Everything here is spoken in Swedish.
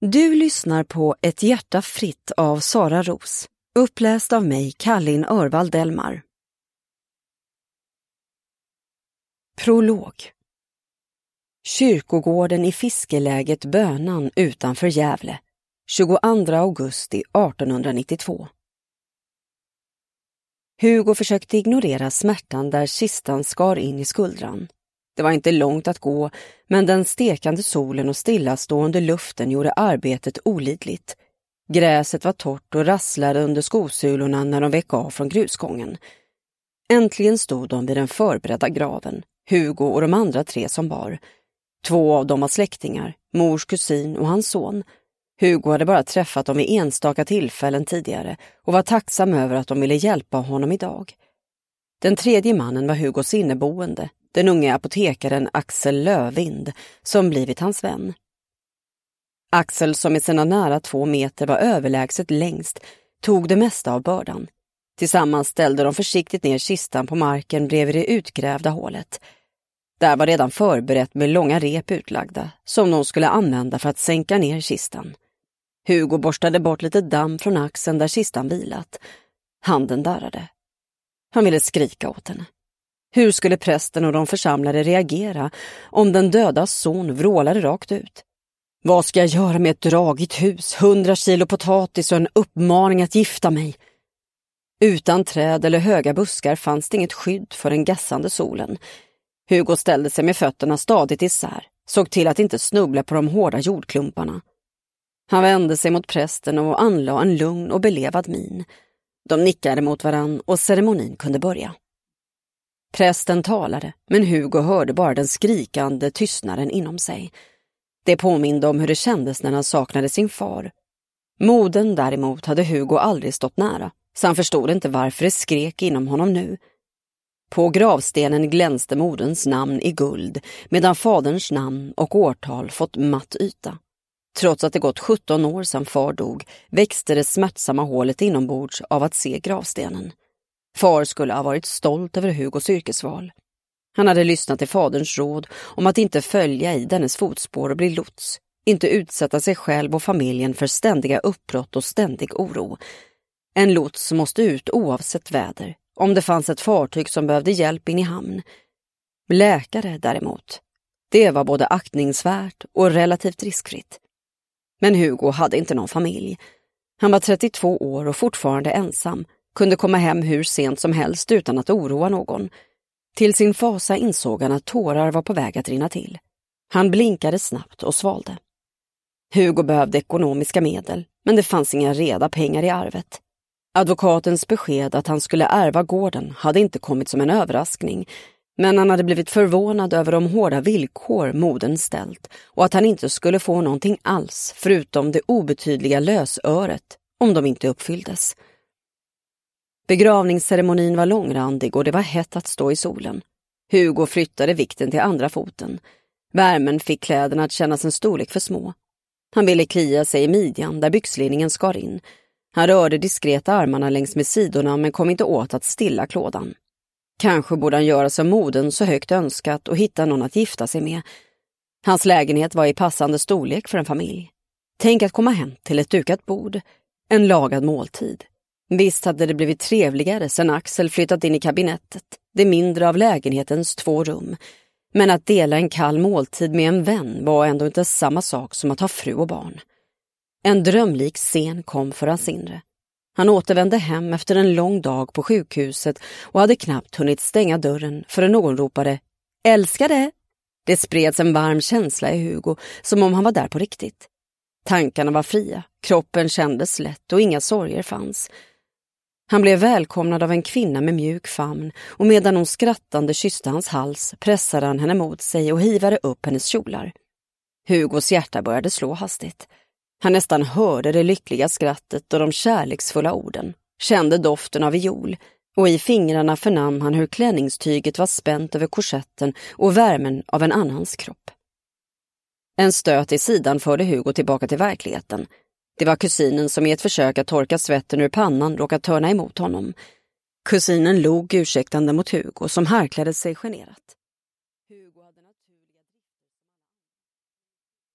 Du lyssnar på Ett hjärta fritt av Sara Ros. Uppläst av mig, Kallin Örvald Delmar. Prolog. Kyrkogården i fiskeläget Bönan utanför Gävle, 22 augusti 1892. Hugo försökte ignorera smärtan där kistan skar in i skuldran. Det var inte långt att gå, men den stekande solen och stillastående luften gjorde arbetet olidligt. Gräset var torrt och rasslade under skosulorna när de vek av från grusgången. Äntligen stod de vid den förberedda graven, Hugo och de andra 3 som bar. 2 av dem var släktingar, mors kusin och hans son. Hugo hade bara träffat dem vid enstaka tillfällen tidigare och var tacksam över att de ville hjälpa honom idag. Den 3:e mannen var Hugos inneboende, den unge apotekaren Axel Lövind, som blivit hans vän. Axel, som i sina nära 2 meter var överlägset längst, tog det mesta av bördan. Tillsammans ställde de försiktigt ner kistan på marken bredvid det utgrävda hålet. Där var redan förberett med långa rep utlagda, som de skulle använda för att sänka ner kistan. Hugo borstade bort lite damm från axeln där kistan vilat. Handen darrade. Han ville skrika åt henne. Hur skulle prästen och de församlade reagera om den dödas son vrålade rakt ut? Vad ska jag göra med ett dragigt hus, 100 kilo potatis och en uppmaning att gifta mig? Utan träd eller höga buskar fanns det inget skydd för den gassande solen. Hugo ställde sig med fötterna stadigt isär, såg till att inte snubbla på de hårda jordklumparna. Han vände sig mot prästen och anlade en lugn och belevad min. De nickade mot varann och ceremonin kunde börja. Prästen talade, men Hugo hörde bara den skrikande tystnaden inom sig. Det påminde om hur det kändes när han saknade sin far. Modern däremot hade Hugo aldrig stått nära, så han förstod inte varför det skrek inom honom nu. På gravstenen glänste moderns namn i guld, medan faderns namn och årtal fått matt yta. Trots att det gått 17 år sedan far dog, växte det smärtsamma hålet inombords av att se gravstenen. Far skulle ha varit stolt över Hugos yrkesval. Han hade lyssnat till faderns råd om att inte följa i dennes fotspår och bli lots, inte utsätta sig själv och familjen för ständiga uppbrott och ständig oro. En lots måste ut oavsett väder, om det fanns ett fartyg som behövde hjälp in i hamn. Läkare däremot, det var både aktningsvärt och relativt riskfritt. Men Hugo hade inte någon familj. Han var 32 år och fortfarande ensam, kunde komma hem hur sent som helst utan att oroa någon. Till sin fasa insåg han att tårar var på väg att rinna till. Han blinkade snabbt och svalde. Hugo behövde ekonomiska medel, men det fanns inga reda pengar i arvet. Advokatens besked att han skulle ärva gården hade inte kommit som en överraskning, men han hade blivit förvånad över de hårda villkor modern ställt och att han inte skulle få någonting alls förutom det obetydliga lösöret om de inte uppfylldes. Begravningsceremonin var långrandig och det var hett att stå i solen. Hugo flyttade vikten till andra foten. Värmen fick kläderna att kännas en storlek för små. Han ville klia sig i midjan där byxlinningen skar in. Han rörde diskreta armarna längs med sidorna men kom inte åt att stilla klådan. Kanske borde han göra som modern så högt önskat och hitta någon att gifta sig med. Hans lägenhet var i passande storlek för en familj. Tänk att komma hem till ett dukat bord, en lagad måltid. Visst hade det blivit trevligare sedan Axel flyttat in i kabinettet, det mindre av lägenhetens 2 rum. Men att dela en kall måltid med en vän var ändå inte samma sak som att ha fru och barn. En drömlik scen kom för hans inre. Han återvände hem efter en lång dag på sjukhuset och hade knappt hunnit stänga dörren förrän någon ropade "Älskade!" Det spreds en varm känsla i Hugo, som om han var där på riktigt. Tankarna var fria, kroppen kändes lätt och inga sorger fanns. Han blev välkomnad av en kvinna med mjuk famn och medan hon skrattande kysste hans hals pressade han henne mot sig och hivade upp hennes kjolar. Hugos hjärta började slå hastigt. Han nästan hörde det lyckliga skrattet och de kärleksfulla orden, kände doften av viol och i fingrarna förnam han hur klänningstyget var spänt över korsetten och värmen av en annans kropp. En stöt i sidan förde Hugo tillbaka till verkligheten. Det var kusinen som i ett försök att torka svetten ur pannan råkat törna emot honom. Kusinen log ursäktande mot Hugo som harklade sig generat.